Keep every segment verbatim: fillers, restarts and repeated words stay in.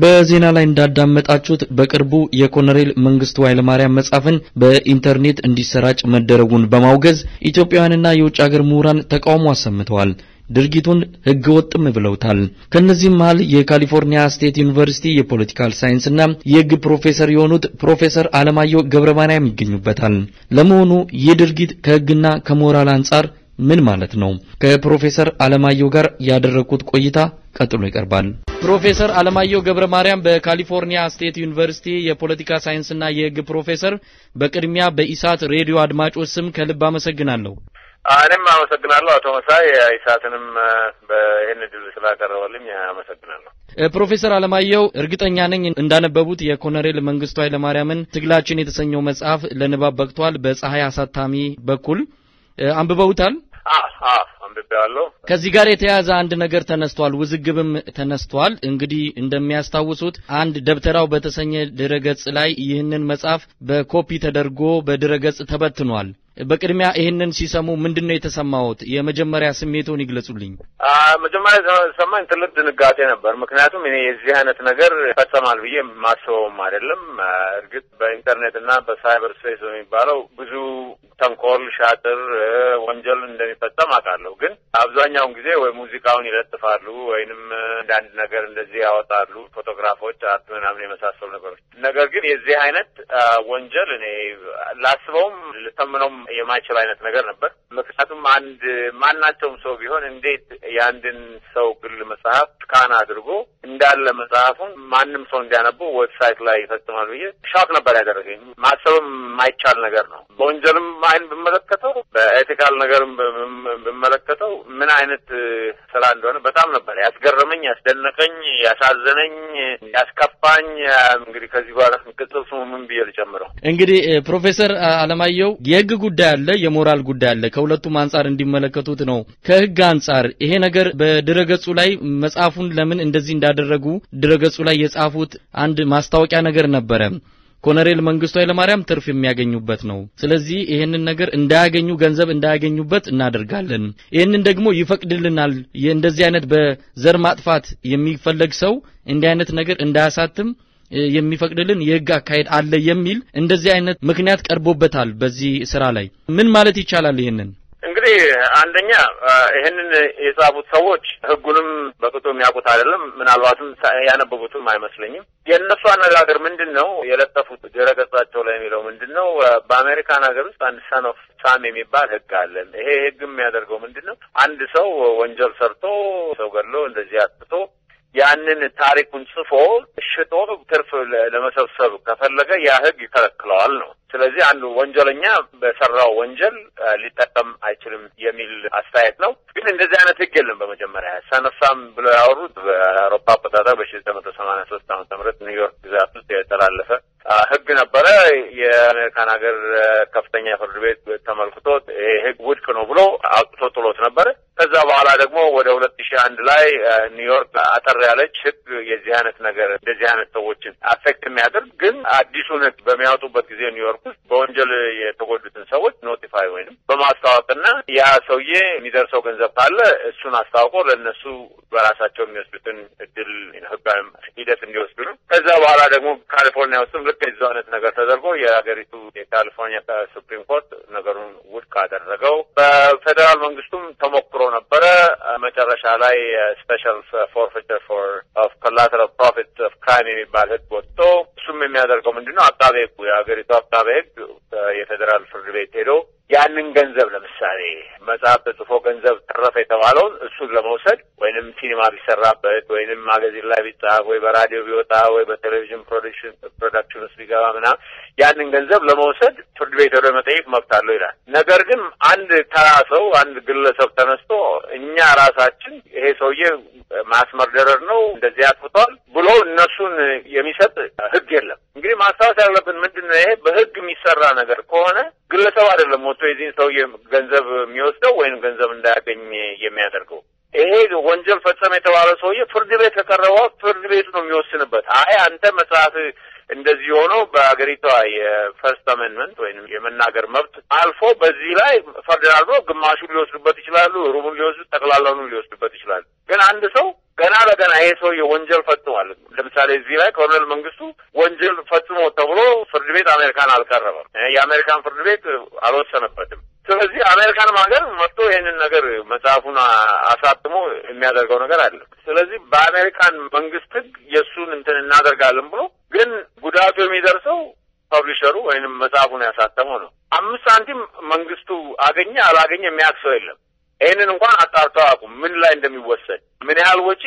በዜና ላይ እንዳዳመጣችሁት በቅርቡ የኮሎኔል መንግስቱ ኃይለማርያም መጻፍን በኢንተርኔት እንዲሰራጭ መደረጉን በማውገዝ ኢትዮጵያውያንና የውጭ ሀገር ምሁራን ተቃውሞ አሰምተዋል። ድርጊቱን ህገወጥም ብለውታል። ከነዚህም መሃል የካሊፎርኒያ ስቴት ዩኒቨርሲቲ የፖለቲካል ሳይንስና የህግ ፕሮፌሰር የሆኑት ፕሮፌሰር አለማየሁ ገብረማርያም ይገኙበታል። ለመሆኑ ይህ ድርጊት ከህግና ከሞራል አንፃር ምን ማለት ነው? ከፕሮፌሰር አለማየሁ ጋር ያደረኩት ቆይታ ቀጥሎ ይቀርባል። ፕሮፌሰር አለማየሁ ገብረማርያም በካሊፎርኒያ ስቴት ዩኒቨርሲቲ የፖለቲካ ሳይንስና የህግ ፕሮፌሰር፣ በቅድሚያ በኢሳት ሬዲዮ አድማጮች ስም ከልብ አመሰግናለሁ። እኔም አመሰግናለሁ አቶ መሳይ፣ ኢሳትንም በእኔ ድል ስላቀረበልኝ አመሰግናለሁ። ፕሮፌሰር አለማየሁ እርግጠኛ ነኝ እንዳነበቡት የኮሎኔል መንግስቱ ኃይለማርያምን ትግላችን የተሰኘው መጽሐፍ ለንባብ በቅቷል። በፀሐይ አሳታሚ በኩል አንብበውታል? አዎ አዎ አንብቤዋለሁ። ከዚህ ጋር የተያያዘ አንድ ነገር ተነስቷል፣ ውዝግብም ተነስቷል። እንግዲህ እንደሚያስታውሱት አንድ ደብተራው በተሰኘ ድረገጽ ላይ ይህንን መጽሐፍ በኮፒ ተደርጎ በድረገጽ ተበትኗል። በቅድሚያ ይሄንን ሲሰሙ ምንድነው የተሰማውት? የመጀመሪያ ስሜቱን ይግለጹልኝ። አዎ መጀመሪያ ሰማኝ ትልቅ ድንጋጤ ነበር። ምክንያቱም እኔ የዚህ አይነት ነገር ፈጸማል ብዬ ማስበውም አይደለም። እርግጥ በኢንተርኔትና በሳይበር ስፔስ የሚባለው ብዙ ተንኮል፣ ሻጥር፣ ወንጀል እንደሚፈጸም አውቃለሁ። ግን አብዛኛውን ጊዜ ወይ ሙዚቃውን ይለጥፋሉ ወይንም አንዳንድ ነገር እንደዚህ ያወጣሉ፣ ፎቶግራፎች፣ አርት ምናምን የመሳሰሉ ነገሮች። ነገር ግን የዚህ አይነት ወንጀል እኔ ላስበውም ልተምነውም የማይችል አይነት ነገር ነበር። ምክንያቱም አንድ ማናቸውም ሰው ቢሆን እንዴት ያንድን ሰው ግል መጽሐፍ ስካን አድርጎ እንዳለ መጽሐፉን ማንም ሰው እንዲያነበው ዌብሳይት ላይ ይፈጽማል ብዬ ሻክ ነበር ያደረገኝ። ማሰብም የማይቻል ነገር ነው። በወንጀልም አይን ብመለከተው በኤቲካል ነገርም ብመለከተው ምን አይነት ስራ እንደሆነ በጣም ነበር ያስገረመኝ፣ ያስደነቀኝ፣ ያሳዘነኝ፣ ያስከፋኝ። እንግዲህ ከዚህ በኋላ ቅጽል ስሙ ምን ብዬ ልጨምረው? እንግዲህ ፕሮፌሰር አለማየሁ የህግ ጉዳይ አለ፣ የሞራል ጉዳይ አለ። ከሁለቱም አንፃር እንዲመለከቱት ነው። ከህግ አንፃር ይሄ ነገር በድረገጹ ላይ መጽሐፉን ለምን እንደዚህ እንዳደረጉ ድረገጹ ላይ የጻፉት አንድ ማስታወቂያ ነገር ነበረ። ኮሎኔል መንግስቱ ኃይለማርያም ትርፍ የሚያገኙበት ነው። ስለዚህ ይሄንን ነገር እንዳያገኙ ገንዘብ እንዳያገኙበት እናደርጋለን። ይሄንን ደግሞ ይፈቅድልናል። እንደዚህ አይነት በዘር ማጥፋት የሚፈልግ ሰው እንዲህ አይነት ነገር እንዳያሳትም የሚፈቅድልን የህግ አካሄድ አለ የሚል እንደዚህ አይነት ምክንያት ቀርቦበታል። በዚህ ስራ ላይ ምን ማለት ይቻላል? ይሄንን እንግዲህ አንደኛ ይሄንን የጻፉት ሰዎች ህጉንም በቅጡ የሚያውቁት አይደለም፣ ምናልባትም ያነበቡትም አይመስለኝም። የእነሱ አነጋገር ምንድነው የለጠፉት ድረገጻቸው ላይ የሚለው ምንድነው? በአሜሪካን ሀገር ውስጥ አንድ ሰን ኦፍ ሳም የሚባል ህግ አለ። ይሄ ህግ የሚያደርገው ምንድነው? አንድ ሰው ወንጀል ሰርቶ ሰው ገድሎ እንደዚህ አጥቶ ያንን ታሪኩን ጽፎ ሽጦ ትርፍ ለመሰብሰብ ከፈለገ ያ ህግ ይከለክለዋል ነው። ስለዚህ አንዱ ወንጀለኛ በሰራው ወንጀል ሊጠቀም አይችልም የሚል አስተያየት ነው። ግን እንደዚህ አይነት ህግ የለም። በመጀመሪያ ሰነፋም ብለው ያወሩት በአውሮፓ አቆጣጠር በሺህ ዘጠኝ መቶ ሰማንያ ሶስት ዓመተ ምህረት ኒውዮርክ ግዛት ውስጥ የተላለፈ ህግ ነበረ። የአሜሪካን ሀገር ከፍተኛ ፍርድ ቤት ተመልክቶት ይሄ ህግ ውድቅ ነው ብሎ አውጥቶ ጥሎት ነበረ። ከዛ በኋላ ደግሞ ወደ ሁለት ሺህ አንድ ላይ ኒውዮርክ አጠር ያለች ህግ የዚህ አይነት ነገር እንደዚህ አይነት ሰዎችን አፌክት የሚያደርግ ግን አዲሱን ህግ በሚያወጡበት ጊዜ ኒውዮርክ ውስጥ በወንጀል የተጎዱትን ሰዎች ኖቲፋይ ወይንም በማስታወቅና ያ ሰውዬ የሚደርሰው ገንዘብ ካለ እሱን አስታውቆ ለነሱ በራሳቸው የሚወስዱትን እድል ህጋዊ ሂደት እንዲወስዱ ነው። ከዛ በኋላ ደግሞ ካሊፎርኒያ ውስጥም ልክ የዛው አይነት ነገር ተደርጎ የሀገሪቱ የካሊፎርኒያ ሱፕሪም ኮርት ነገሩን ውድቅ አደረገው። በፌደራል መንግስቱም ተሞክሮ ነበረ። መጨረሻ ላይ ስፔሻል ፎርፌቸር ፎር ኦፍ ኮላተራል ፕሮፊት ኦፍ ክራይም የሚባል ህግ ወጥቶ እሱም የሚያደርገው ምንድነው? አቃቤ ህጉ የሀገሪቱ አቃቤ ህግ የፌደራል ፍርድ ቤት ሄዶ ያንን ገንዘብ ለምሳሌ መጽሐፍ ተጽፎ ገንዘብ ተረፈ የተባለውን እሱን ለመውሰድ ወይንም ሲኒማ ቢሰራበት ወይንም ማጋዚን ላይ ቢጻፍ ወይ በራዲዮ ቢወጣ ወይ በቴሌቪዥን ፕሮዳክሽን ፕሮዳክሽን ውስጥ ቢገባ ምናምን ያንን ገንዘብ ለመውሰድ ፍርድ ቤት ሄዶ መጠየቅ መብት አለው ይላል። ነገር ግን አንድ ተራ ሰው አንድ ግለሰብ ተነስቶ እኛ ራሳችን ይሄ ሰውዬ ማስመርደረር ነው እንደዚህ አጥፍቷል ብሎ እነሱን የሚሰጥ ህግ የለም። እንግዲህ ማስታወስ ያለብን ምንድነው? ይሄ በህግ የሚሰራ ነገር ከሆነ ግለሰብ አይደለም ሞቶ የዚህን ሰውዬ ገንዘብ የሚወስደው ወይም ገንዘብ እንዳያገኝ የሚያደርገው። ይሄ ወንጀል ፈጸመ የተባለ ሰውዬ ፍርድ ቤት ከቀረበው ፍርድ ቤቱ ነው የሚወስንበት። አይ አንተ መጽሐፍ እንደዚህ ሆኖ በአገሪቷ የፈርስት አሜንድመንት ወይንም የመናገር መብት አልፎ በዚህ ላይ ፈርደናል ብሎ ግማሹን ሊወስዱበት ይችላሉ፣ ሩቡን ሊወስዱ ጠቅላላውን ሊወስዱበት ይችላሉ። ግን አንድ ሰው ገና ለገና ይሄ ሰው የወንጀል ፈጽሟል። ለምሳሌ እዚህ ላይ ኮሎኔል መንግስቱ ወንጀል ፈጽሞ ተብሎ ፍርድ ቤት አሜሪካን አልቀረበም። የአሜሪካን ፍርድ ቤት አልወሰነበትም። ስለዚህ አሜሪካን ሀገር መጥቶ ይሄንን ነገር መጽሐፉን አሳትሞ የሚያደርገው ነገር አለ። ስለዚህ በአሜሪካን መንግስት ህግ የሱን እንትን እናደርጋለን ብሎ ግን ጉዳቱ የሚደርሰው ፐብሊሸሩ ወይንም መጽሐፉን ያሳተመው ነው። አምስት ሳንቲም መንግስቱ አገኘ አላገኘ የሚያክሰው የለም። ይሄንን እንኳን አጣርተው አቁም ምን ላይ እንደሚወሰድ ምን ያህል ወጪ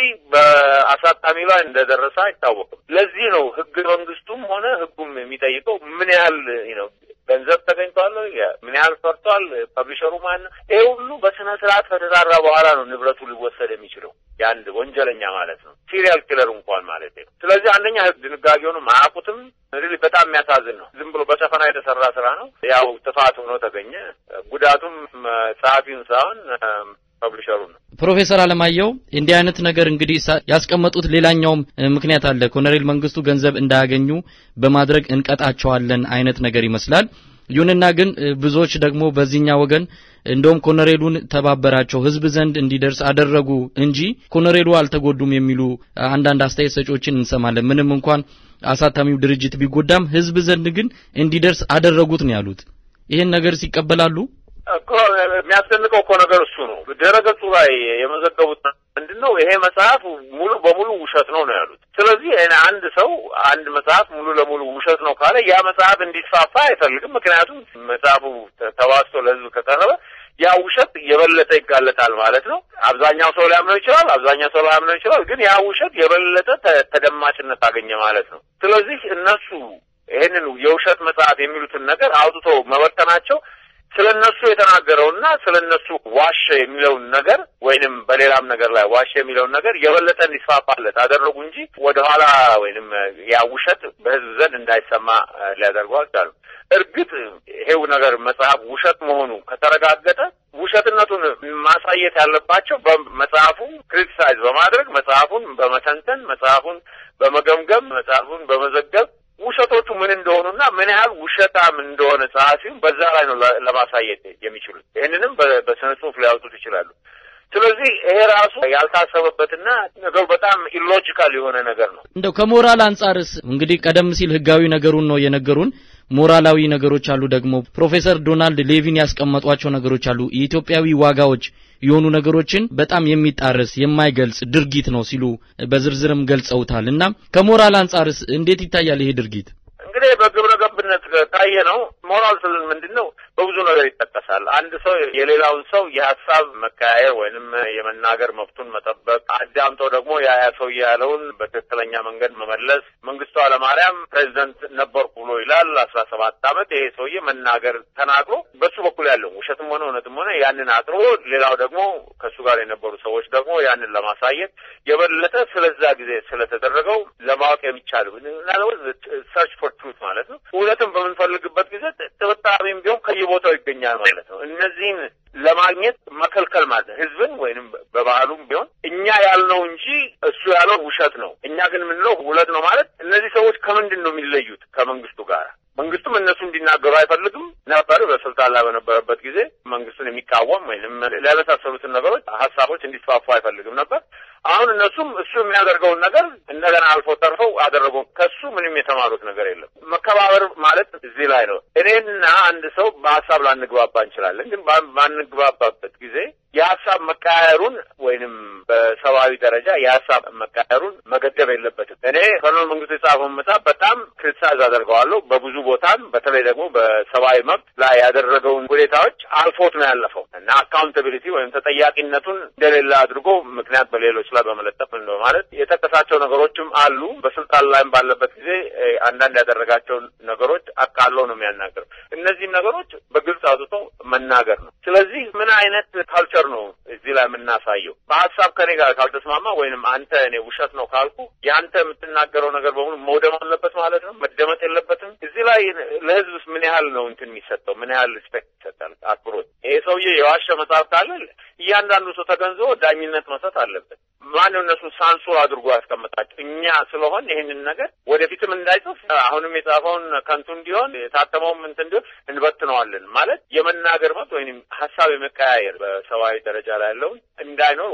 በአሳታሚ ላይ እንደደረሰ አይታወቅም። ለዚህ ነው ህግ መንግስቱም ሆነ ህጉም የሚጠይቀው ምን ያህል ነው ገንዘብ ተገኝቷል፣ ምን ያህል ፈርቷል፣ ፐብሊሸሩ ማን ይሄ ሁሉ በስነ ስርዓት ከተጣራ በኋላ ነው ንብረቱ ሊወሰድ የሚችለው ያንድ ወንጀለኛ ማለት ነው፣ ሲሪያል ኪለር እንኳን ማለት ነው። ስለዚህ አንደኛ ህግ ድንጋጌውን ማያውቁትም ሪሊ በጣም የሚያሳዝን ነው። ዝም ብሎ በሰፈና የተሰራ ስራ ነው። ያው ጥፋት ሆኖ ተገኘ። ጉዳቱም ጸሐፊውን ሳይሆን ፐብሊሸሩ ነው። ፕሮፌሰር አለማየሁ እንዲህ አይነት ነገር እንግዲህ ያስቀመጡት ሌላኛውም ምክንያት አለ። ኮሎኔል መንግስቱ ገንዘብ እንዳያገኙ በማድረግ እንቀጣቸዋለን አይነት ነገር ይመስላል። ይሁንና ግን ብዙዎች ደግሞ በዚህኛ ወገን እንደውም ኮሎኔሉን ተባበራቸው ህዝብ ዘንድ እንዲደርስ አደረጉ እንጂ ኮሎኔሉ አልተጎዱም የሚሉ አንዳንድ አስተያየት ሰጪዎችን እንሰማለን። ምንም እንኳን አሳታሚው ድርጅት ቢጎዳም ህዝብ ዘንድ ግን እንዲደርስ አደረጉት ነው ያሉት። ይሄን ነገር ሲቀበላሉ እኮ የሚያስደንቀው እኮ ነገር እሱ ነው። ድረገጹ ላይ የመዘገቡት ምንድነው ይሄ መጽሐፍ ሙሉ በሙሉ ውሸት ነው ነው ያሉት። ስለዚህ አንድ ሰው አንድ መጽሐፍ ሙሉ ለሙሉ ውሸት ነው ካለ ያ መጽሐፍ እንዲስፋፋ አይፈልግም። ምክንያቱም መጽሐፉ ተዋስቶ ለህዝብ ከቀረበ ያ ውሸት የበለጠ ይጋለጣል ማለት ነው። አብዛኛው ሰው ሊያምነው ይችላል፣ አብዛኛው ሰው ሊያምነው ይችላል፣ ግን ያ ውሸት የበለጠ ተደማጭነት አገኘ ማለት ነው። ስለዚህ እነሱ ይሄንን የውሸት መጽሐፍ የሚሉትን ነገር አውጥቶ መበተናቸው ስለነሱ የተናገረውና ስለነሱ ዋሸ የሚለውን ነገር ወይንም በሌላም ነገር ላይ ዋሸ የሚለውን ነገር የበለጠ እንዲስፋፋለት አደረጉ እንጂ ወደ ኋላ ወይንም ያ ውሸት በህዝብ ዘንድ እንዳይሰማ ሊያደርጉ አልቻሉም። እርግጥ ይሄው ነገር መጽሐፍ ውሸት መሆኑ ከተረጋገጠ ውሸትነቱን ማሳየት ያለባቸው በመጽሐፉ ክሪቲሳይዝ በማድረግ መጽሐፉን በመተንተን መጽሐፉን በመገምገም መጽሐፉን በመዘገብ ውሸቶቹ ምን እንደሆኑና ምን ያህል ውሸታም እንደሆነ ጸሐፊው በዛ ላይ ነው ለማሳየት የሚችሉት። ይሄንንም በስነ ጽሁፍ ሊያወጡት ይችላሉ። ስለዚህ ይሄ ራሱ ያልታሰበበትና ነገሩ በጣም ኢሎጂካል የሆነ ነገር ነው። እንደው ከሞራል አንጻርስ እንግዲህ ቀደም ሲል ህጋዊ ነገሩን ነው የነገሩን፣ ሞራላዊ ነገሮች አሉ። ደግሞ ፕሮፌሰር ዶናልድ ሌቪን ያስቀመጧቸው ነገሮች አሉ። የኢትዮጵያዊ ዋጋዎች የሆኑ ነገሮችን በጣም የሚጣረስ የማይገልጽ ድርጊት ነው ሲሉ በዝርዝርም ገልጸውታል። እና ከሞራል አንጻርስ እንዴት ይታያል ይሄ ድርጊት? እንግዲህ በግብረ ገብነት ታየ ነው። ሞራል ስል ምንድነው? በብዙ ነገር ይጠቀሳል። አንድ ሰው የሌላውን ሰው የሐሳብ መካየር ወይንም የመናገር መብቱን መጠበቅ፣ አዳምጦ ደግሞ ያ ሰው ያለውን በትክክለኛ መንገድ መመለስ። መንግስቱ ኃይለማርያም ፕሬዝዳንት ነበርኩ ብሎ ይላል አስራ ሰባት ዓመት። ይሄ ሰውዬ መናገር ተናግሮ በሱ በኩል ያለው ውሸትም ሆነ እውነትም ሆነ ያንን አጥሮ ሌላው ደግሞ ከሱ ጋር የነበሩ ሰዎች ደግሞ ያንን ለማሳየት የበለጠ ስለዛ ጊዜ ስለተደረገው ለማወቅ የሚቻል ነው። ሰርች ፎር ትሩት ማለት ነው። እውነትን በምንፈልግበት ጊዜ ጥርጣሬም ቢሆን ከየቦታው ይገኛል ማለት ነው። እነዚህን ለማግኘት መከልከል ማለት ነው። ህዝብን ወይንም በባህሉም ቢሆን እኛ ያልነው እንጂ እሱ ያለው ውሸት ነው፣ እኛ ግን ምንለው እውነት ነው ማለት እነዚህ ሰዎች ከምንድን ነው የሚለዩት? ከመንግስቱ ጋር መንግስቱም እነሱ እንዲናገሩ አይፈልግም ነበር። በስልጣን ላይ በነበረበት ጊዜ መንግስቱን የሚቃወም ወይንም ለመሳሰሉትን ነገሮች ሀሳቦች እንዲስፋፉ አይፈልግም ነበር። አሁን እነሱም እሱ የሚያደርገውን ነገር እንደገና አልፎ ተርፈው አደረጉ። ከሱ ምንም የተማሩት ነገር የለም። መከባበር ማለት እዚህ ላይ ነው። እኔና አንድ ሰው በሀሳብ ላንግባባ እንችላለን፣ ግን ባንግባባበት ጊዜ የሀሳብ መቃየሩን ወይንም በሰብአዊ ደረጃ የሀሳብ መቃየሩን መገደብ የለበትም። እኔ ኮሎኔል መንግስቱ የጻፈውን መጽሐፍ በጣም ክሪቲሳይዝ አደርገዋለሁ። በብዙ ቦታም በተለይ ደግሞ በሰብአዊ መብት ላይ ያደረገውን ሁኔታዎች አልፎት ነው ያለፈው እና አካውንታቢሊቲ ወይም ተጠያቂነቱን እንደሌለ አድርጎ ምክንያት በሌሎች ላይ በመለጠፍ ነው ማለት የጠቀሳቸው ነገሮችም አሉ። በስልጣን ላይም ባለበት ጊዜ አንዳንድ ያደረጋቸው ነገሮች አቃሎ ነው የሚያናገረው። እነዚህ ነገሮች በግልጽ አውጥቶ መናገር ነው። ስለዚህ ምን አይነት ካልቸር ነው እዚህ ላይ የምናሳየው? በሐሳብ ከኔ ጋር ካልተስማማ ወይንም አንተ እኔ ውሸት ነው ካልኩ ያንተ የምትናገረው ነገር በሙሉ መውደም አለበት ማለት ነው፣ መደመጥ የለበትም። እዚህ ላይ ለህዝብስ ምን ያህል ነው እንትን የሚሰጠው? ምን ያህል ሪስፔክት ይሰጣል? አክብሮት? ይሄ ሰውዬ የዋሸ መጽሐፍ ካለ እያንዳንዱ ሰው ተገንዝቦ ዳኝነት መስጠት አለበት። ማን እነሱ ሳንሱር አድርጎ ያስቀምጣቸው? እኛ ስለሆን ይሄንን ነገር ወደፊትም እንዳይጽፍ አሁንም የጻፈውን ከንቱ እንዲሆን የታተመውም እንትን እንዲሆን እንበትነዋለን ማለት የመናገር መብት ወይንም ሐሳብ የመቀያየር በሰብአዊ ደረጃ ላይ ያለውን እንዳይኖር ወይንም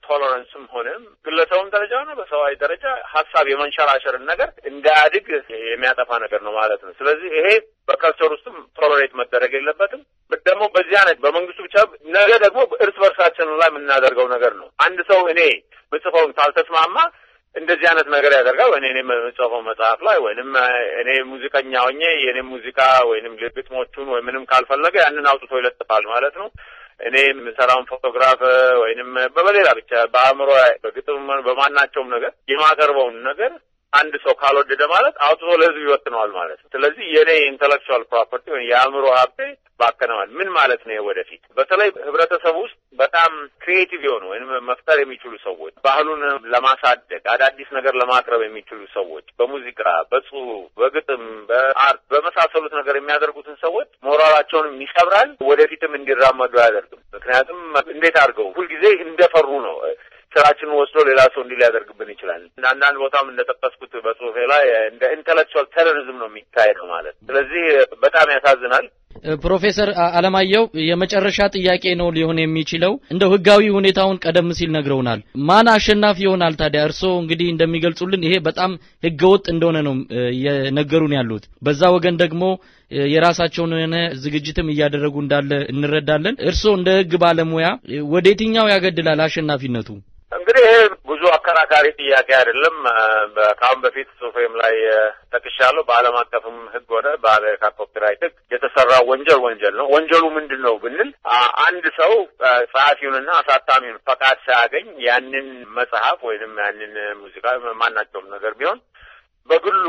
ቶለራንስም ሆነ ግለሰቡም ደረጃ ነው በሰዋይ ደረጃ ሐሳብ የመንሸራሸርን ነገር እንዳያድግ የሚያጠፋ ነገር ነው ማለት ነው። ስለዚህ ይሄ በከልቸር ውስጥም ቶለሬት መደረግ የለበትም። ደግሞ በዚህ አይነት በመንግስቱ ብቻ ነገ ደግሞ እርስ በርሳችን ላይ የምናደርገው ነገር ነው። አንድ ሰው እኔ ምጽፈውን ካልተስማማ እንደዚህ አይነት ነገር ያደርጋል። እኔ እኔ መጽሐፈው መጽሐፍ ላይ ወይንም እኔ ሙዚቀኛ ሆኜ የኔ ሙዚቃ ወይንም ግጥሞቹን ወይ ምንም ካልፈለገ ያንን አውጥቶ ይለጥፋል ማለት ነው። እኔ የምሰራውን ፎቶግራፍ ወይንም በበሌላ ብቻ በአእምሮ በግጥም በማናቸውም ነገር የማቀርበውን ነገር አንድ ሰው ካልወደደ ማለት አውጥቶ ለህዝብ ይወጥነዋል ማለት ነው። ስለዚህ የኔ ኢንተሌክቹዋል ፕሮፐርቲ ወይ የአእምሮ ሀብቴ ባከነዋል ምን ማለት ነው? ወደፊት በተለይ ህብረተሰቡ ውስጥ በጣም ክሪኤቲቭ የሆኑ ወይንም መፍጠር የሚችሉ ሰዎች ባህሉን ለማሳደግ አዳዲስ ነገር ለማቅረብ የሚችሉ ሰዎች በሙዚቃ፣ በጽሁፍ፣ በግጥም፣ በአርት በመሳሰሉት ነገር የሚያደርጉትን ሰዎች ሞራላቸውን ይሰብራል፣ ወደፊትም እንዲራመዱ አያደርግም። ምክንያቱም እንዴት አድርገው ሁልጊዜ እንደፈሩ ነው ስራችን ወስዶ ሌላ ሰው እንዲል ያደርግብን ይችላል። አንዳንድ ቦታም እንደተጠቀስኩት በጽሁፌ ላይ እንደ ኢንተሌክቹዋል ቴሮሪዝም ነው የሚካሄደው ማለት። ስለዚህ በጣም ያሳዝናል። ፕሮፌሰር አለማየሁ የመጨረሻ ጥያቄ ነው ሊሆን የሚችለው እንደው ህጋዊ ሁኔታውን ቀደም ሲል ነግረውናል። ማን አሸናፊ ይሆናል ታዲያ? እርሶ እንግዲህ እንደሚገልጹልን ይሄ በጣም ህገወጥ እንደሆነ ነው የነገሩን ያሉት። በዛ ወገን ደግሞ የራሳቸውን ሆነ ዝግጅትም እያደረጉ እንዳለ እንረዳለን። እርሶ እንደ ህግ ባለሙያ ወዴትኛው ያገድላል አሸናፊነቱ? እንግዲህ ብዙ አከራካሪ ጥያቄ አይደለም። በካም በፊት ሶፌም ላይ ተከሻለው በአለም አቀፍም ህግ ሆነ በአሜሪካ ኮፒራይት ህግ የተሰራ ወንጀል ወንጀል ነው። ወንጀሉ ምንድነው ብንል አንድ ሰው ጸሐፊውንና አሳታሚውን ፈቃድ ሳያገኝ ያንን መጽሐፍ ወይንም ያንን ሙዚቃ ማናቸውም ነገር ቢሆን በግሉ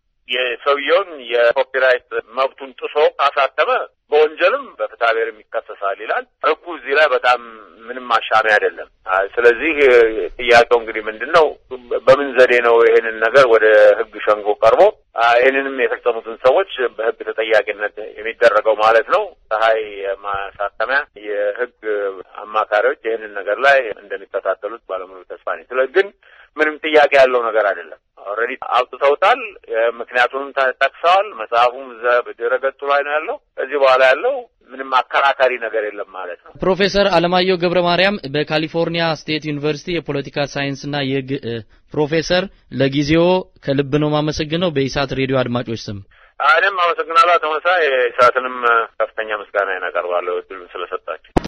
የሰውየውን የኮፒራይት መብቱን ጥሶ አሳተመ በወንጀልም በፍትሐብሔርም ይከሰሳል ይላል ህጉ። እዚህ ላይ በጣም ምንም ማሻሚ አይደለም። ስለዚህ ጥያቄው እንግዲህ ምንድነው በምን ዘዴ ነው ይሄንን ነገር ወደ ህግ ሸንጎ ቀርቦ ይሄንንም የፈጸሙትን ሰዎች በህግ ተጠያቂነት የሚደረገው ማለት ነው። ፀሐይ ማሳተሚያ የህግ አማካሪዎች ይሄንን ነገር ላይ እንደሚከታተሉት ባለሙሉ ተስፋ ነኝ። ስለዚህ ግን ምንም ጥያቄ ያለው ነገር አይደለም። ኦልሬዲ አውጥተውታል፣ ምክንያቱም ተጠቅሰዋል። መጽሐፉም በድረገጹ ላይ ነው ያለው። እዚህ በኋላ ያለው ምንም አከራካሪ ነገር የለም ማለት ነው። ፕሮፌሰር አለማየሁ ገብረ ማርያም በካሊፎርኒያ ስቴት ዩኒቨርሲቲ የፖለቲካ ሳይንስና የህግ ፕሮፌሰር፣ ለጊዜው ከልብ ነው ማመሰግነው በኢሳት ሬዲዮ አድማጮች ስም። እኔም አመሰግናለሁ። ተመሳሳይ ኢሳትንም ከፍተኛ ምስጋና ያቀርባለሁ እድሉን ስለሰጣችሁ።